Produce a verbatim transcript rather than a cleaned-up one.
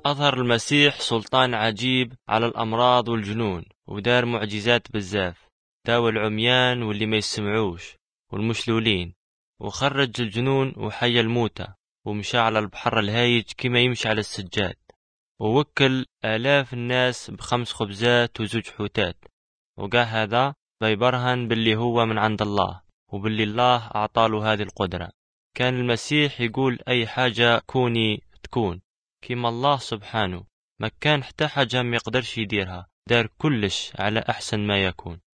أظهر المسيح سلطان عجيب على الأمراض والجنون، ودار معجزات بزاف، داوى العميان واللي ما يسمعوش والمشلولين، وخرج الجنون وحيا الموتى، ومشى على البحر الهايج كما يمشي على السجاد، ووكل آلاف الناس بخمس خبزات وزوج حوتات. وقال هذا بيبرهن باللي هو من عند الله، وباللي الله أعطاله هذه القدرة. كان المسيح يقول أي حاجة كوني تكون، كما الله سبحانه ما كان حتى حاجة ما يقدرش يديرها، دار كلش على أحسن ما يكون.